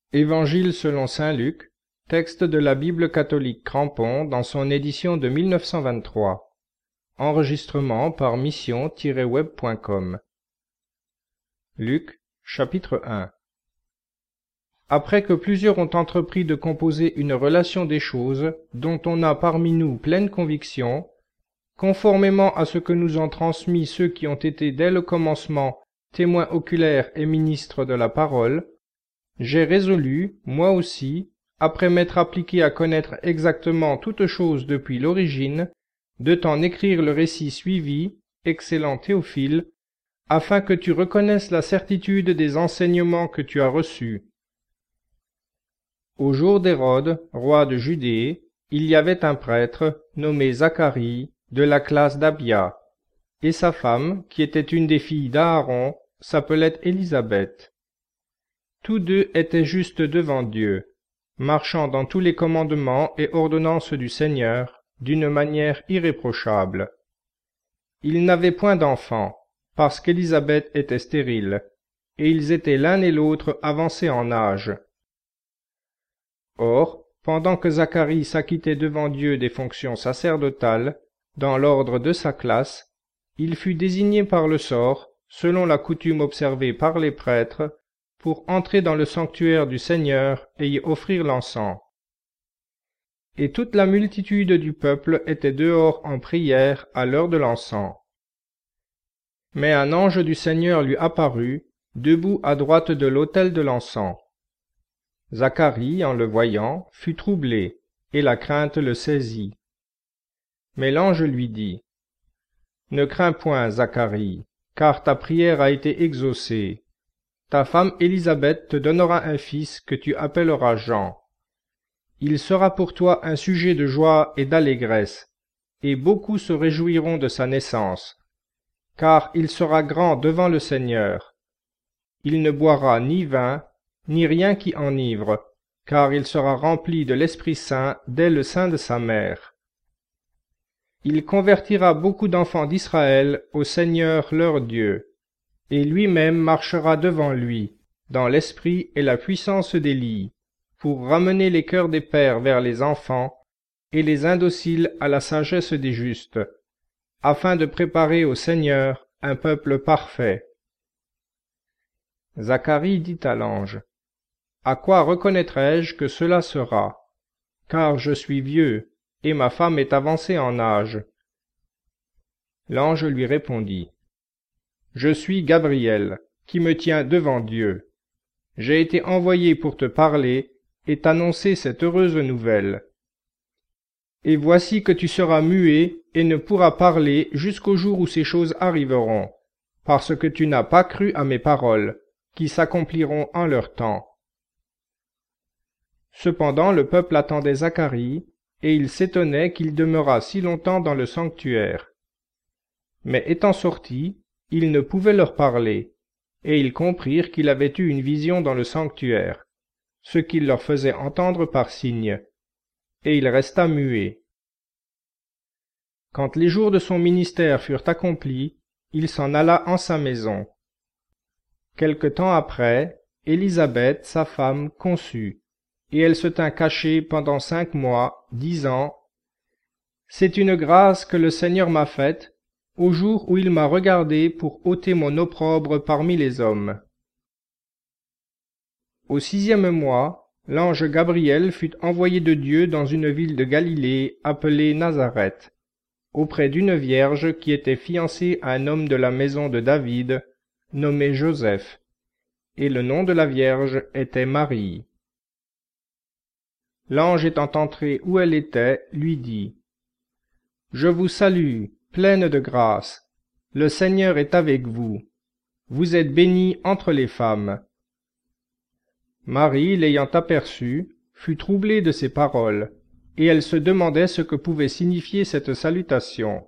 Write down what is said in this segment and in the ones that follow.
Évangile selon saint Luc, texte de la Bible catholique Crampon dans son édition de 1923. Enregistrement par mission-web.com. Luc, chapitre 1. Après que plusieurs ont entrepris de composer une relation des choses dont on a parmi nous pleine conviction, conformément à ce que nous ont transmis ceux qui ont été dès le commencement témoins oculaires et ministres de la parole, j'ai résolu, moi aussi, après m'être appliqué à connaître exactement toutes choses depuis l'origine, de t'en écrire le récit suivi, excellent Théophile, afin que tu reconnaisses la certitude des enseignements que tu as reçus. Au jour d'Hérode, roi de Judée, il y avait un prêtre, nommé Zacharie, de la classe d'Abia, et sa femme, qui était une des filles d'Aaron, s'appelait Élisabeth. Tous deux étaient justes devant Dieu, marchant dans tous les commandements et ordonnances du Seigneur, d'une manière irréprochable. Ils n'avaient point d'enfants, parce qu'Élisabeth était stérile, et ils étaient l'un et l'autre avancés en âge. Or, pendant que Zacharie s'acquittait devant Dieu des fonctions sacerdotales, dans l'ordre de sa classe, il fut désigné par le sort, selon la coutume observée par les prêtres, pour entrer dans le sanctuaire du Seigneur et y offrir l'encens. Et toute la multitude du peuple était dehors en prière à l'heure de l'encens. Mais un ange du Seigneur lui apparut, debout à droite de l'autel de l'encens. Zacharie, en le voyant, fut troublé, et la crainte le saisit. Mais l'ange lui dit, « Ne crains point, Zacharie, car ta prière a été exaucée. Ta femme Élisabeth te donnera un fils que tu appelleras Jean. Il sera pour toi un sujet de joie et d'allégresse, et beaucoup se réjouiront de sa naissance, car il sera grand devant le Seigneur. Il ne boira ni vin, ni rien qui enivre, car il sera rempli de l'Esprit Saint dès le sein de sa mère. Il convertira beaucoup d'enfants d'Israël au Seigneur leur Dieu, et lui-même marchera devant lui, dans l'esprit et la puissance d'Élie, pour ramener les cœurs des pères vers les enfants, et les indociles à la sagesse des justes, afin de préparer au Seigneur un peuple parfait. » Zacharie dit à l'ange, « À quoi reconnaîtrai-je que cela sera? Car je suis vieux, et ma femme est avancée en âge. » L'ange lui répondit, « Je suis Gabriel, qui me tient devant Dieu. J'ai été envoyé pour te parler et t'annoncer cette heureuse nouvelle. Et voici que tu seras muet et ne pourras parler jusqu'au jour où ces choses arriveront, parce que tu n'as pas cru à mes paroles, qui s'accompliront en leur temps. » Cependant le peuple attendait Zacharie, et il s'étonnait qu'il demeurât si longtemps dans le sanctuaire. Mais étant sortis, il ne pouvait leur parler, et ils comprirent qu'il avait eu une vision dans le sanctuaire, ce qu'il leur faisait entendre par signe, et il resta muet. Quand les jours de son ministère furent accomplis, il s'en alla en sa maison. Quelque temps après, Élisabeth, sa femme, conçut, et elle se tint cachée pendant 5 mois, disant, « C'est une grâce que le Seigneur m'a faite, au jour où il m'a regardé pour ôter mon opprobre parmi les hommes. » Au 6e mois, l'ange Gabriel fut envoyé de Dieu dans une ville de Galilée appelée Nazareth, auprès d'une vierge qui était fiancée à un homme de la maison de David, nommé Joseph, et le nom de la vierge était Marie. L'ange étant entré où elle était, lui dit, « Je vous salue, pleine de grâce, le Seigneur est avec vous. Vous êtes bénie entre les femmes. » Marie, l'ayant aperçue, fut troublée de ces paroles, et elle se demandait ce que pouvait signifier cette salutation.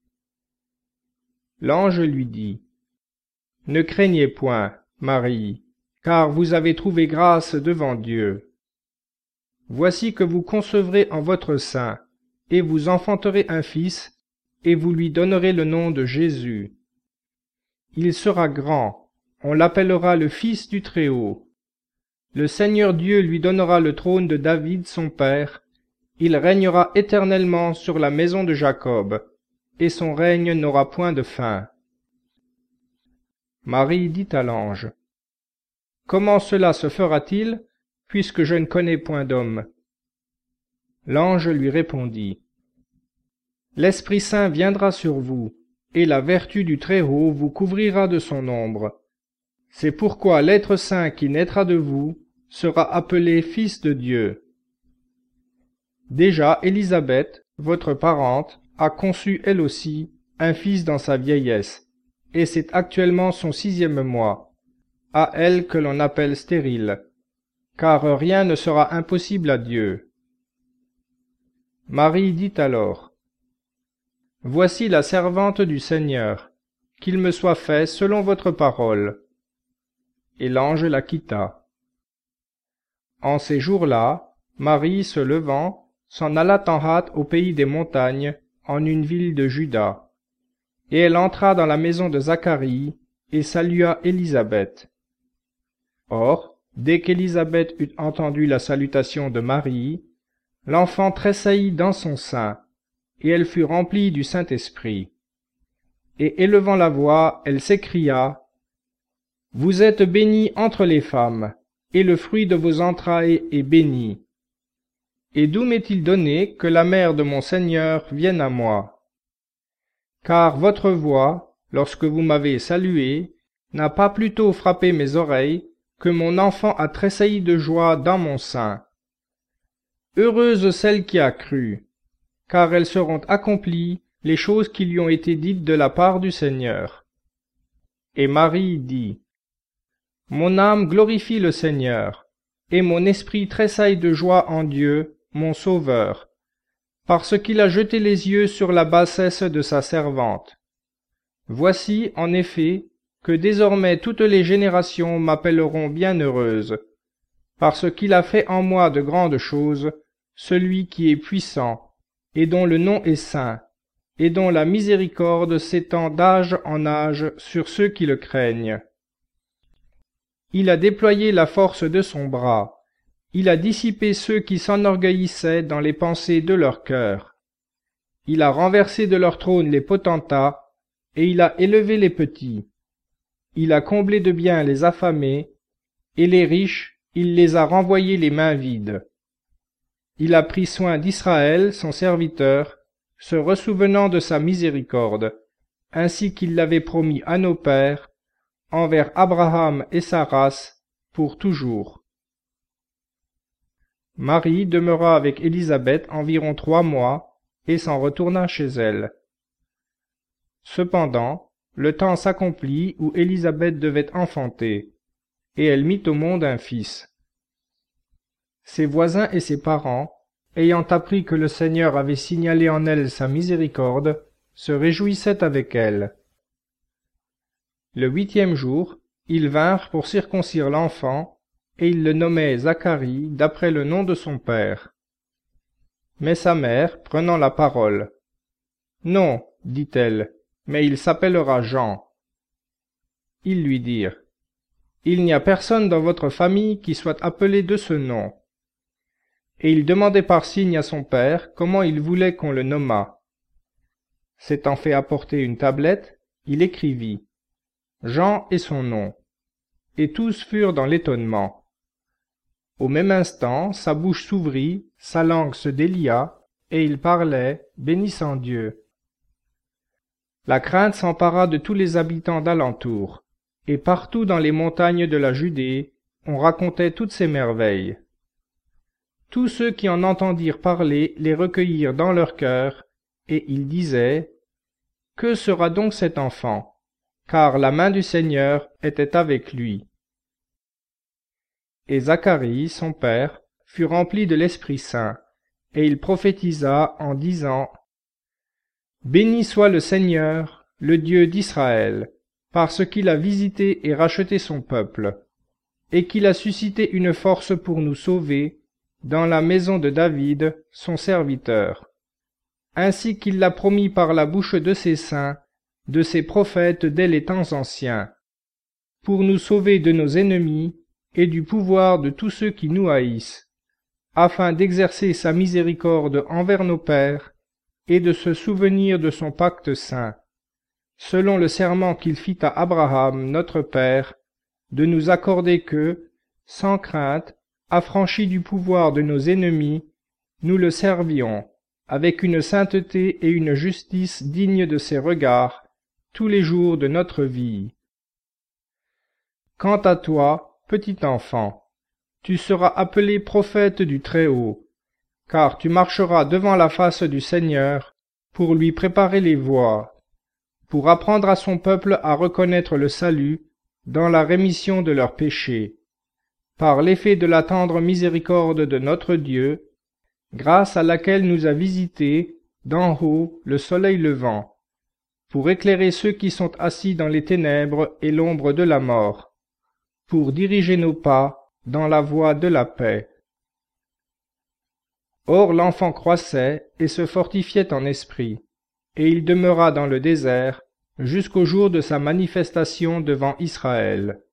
L'ange lui dit, « Ne craignez point, Marie, car vous avez trouvé grâce devant Dieu. Voici que vous concevrez en votre sein, et vous enfanterez un fils, et vous lui donnerez le nom de Jésus. Il sera grand, on l'appellera le Fils du Très-Haut. le Seigneur Dieu lui donnera le trône de David son père, il régnera éternellement sur la maison de Jacob, et son règne n'aura point de fin. » Marie dit à l'ange: « Comment cela se fera-t-il, puisque je ne connais point d'homme ?» L'ange lui répondit: « L'Esprit Saint viendra sur vous, et la vertu du Très-Haut vous couvrira de son ombre. C'est pourquoi l'être saint qui naîtra de vous sera appelé Fils de Dieu. Déjà Élisabeth, votre parente, a conçu elle aussi un fils dans sa vieillesse, et c'est actuellement son 6e mois, à elle que l'on appelle stérile, car rien ne sera impossible à Dieu. » Marie dit alors: « Voici la servante du Seigneur, qu'il me soit fait selon votre parole. » Et l'ange la quitta. En ces jours-là, Marie, se levant, s'en alla en hâte au pays des montagnes, en une ville de Juda. Et elle entra dans la maison de Zacharie, et salua Élisabeth. Or, dès qu'Élisabeth eut entendu la salutation de Marie, l'enfant tressaillit dans son sein, et elle fut remplie du Saint-Esprit. Et élevant la voix, elle s'écria: « Vous êtes bénie entre les femmes, et le fruit de vos entrailles est béni. Et d'où m'est-il donné que la mère de mon Seigneur vienne à moi? Car votre voix, lorsque vous m'avez salué, n'a pas plutôt frappé mes oreilles que mon enfant a tressailli de joie dans mon sein. Heureuse celle qui a cru, car elles seront accomplies les choses qui lui ont été dites de la part du Seigneur. » Et Marie dit: « Mon âme glorifie le Seigneur, et mon esprit tressaille de joie en Dieu, mon Sauveur, parce qu'il a jeté les yeux sur la bassesse de sa servante. Voici, en effet, que désormais toutes les générations m'appelleront bienheureuse, parce qu'il a fait en moi de grandes choses, celui qui est puissant, et dont le nom est saint, et dont la miséricorde s'étend d'âge en âge sur ceux qui le craignent. Il a déployé la force de son bras, il a dissipé ceux qui s'enorgueillissaient dans les pensées de leur cœur. Il a renversé de leur trône les potentats, et il a élevé les petits. Il a comblé de biens les affamés, et les riches, il les a renvoyés les mains vides. Il a pris soin d'Israël, son serviteur, se ressouvenant de sa miséricorde, ainsi qu'il l'avait promis à nos pères, envers Abraham et sa race, pour toujours. » Marie demeura avec Élisabeth environ 3 mois, et s'en retourna chez elle. Cependant, le temps s'accomplit où Élisabeth devait enfanter, et elle mit au monde un fils. Ses voisins et ses parents, ayant appris que le Seigneur avait signalé en elle sa miséricorde, se réjouissaient avec elle. Le 8e jour, ils vinrent pour circoncire l'enfant, et ils le nommaient Zacharie d'après le nom de son père. Mais sa mère, prenant la parole: « Non, dit-elle, mais il s'appellera Jean. » Ils lui dirent: « Il n'y a personne dans votre famille qui soit appelé de ce nom. » Et il demandait par signe à son père comment il voulait qu'on le nommât. S'étant fait apporter une tablette, il écrivit: « Jean est son nom. » Et tous furent dans l'étonnement. Au même instant, sa bouche s'ouvrit, sa langue se délia, et il parlait, bénissant Dieu. La crainte s'empara de tous les habitants d'alentour, et partout dans les montagnes de la Judée, on racontait toutes ces merveilles. Tous ceux qui en entendirent parler les recueillirent dans leur cœur, et ils disaient: « Que sera donc cet enfant? Car la main du Seigneur était avec lui. » Et Zacharie, son père, fut rempli de l'Esprit Saint, et il prophétisa en disant: « Béni soit le Seigneur, le Dieu d'Israël, parce qu'il a visité et racheté son peuple, et qu'il a suscité une force pour nous sauver, dans la maison de David, son serviteur, ainsi qu'il l'a promis par la bouche de ses saints, de ses prophètes dès les temps anciens, pour nous sauver de nos ennemis, et du pouvoir de tous ceux qui nous haïssent, afin d'exercer sa miséricorde envers nos pères et de se souvenir de son pacte saint, selon le serment qu'il fit à Abraham notre père, de nous accorder que, sans crainte, affranchis du pouvoir de nos ennemis, nous le servions, avec une sainteté et une justice dignes de ses regards, tous les jours de notre vie. Quant à toi, petit enfant, tu seras appelé prophète du Très-Haut, car tu marcheras devant la face du Seigneur pour lui préparer les voies, pour apprendre à son peuple à reconnaître le salut dans la rémission de leurs péchés, par l'effet de la tendre miséricorde de notre Dieu, grâce à laquelle nous a visités d'en haut le soleil levant, pour éclairer ceux qui sont assis dans les ténèbres et l'ombre de la mort, pour diriger nos pas dans la voie de la paix. Or l'enfant croissait et se fortifiait en esprit, et il demeura dans le désert jusqu'au jour de sa manifestation devant Israël.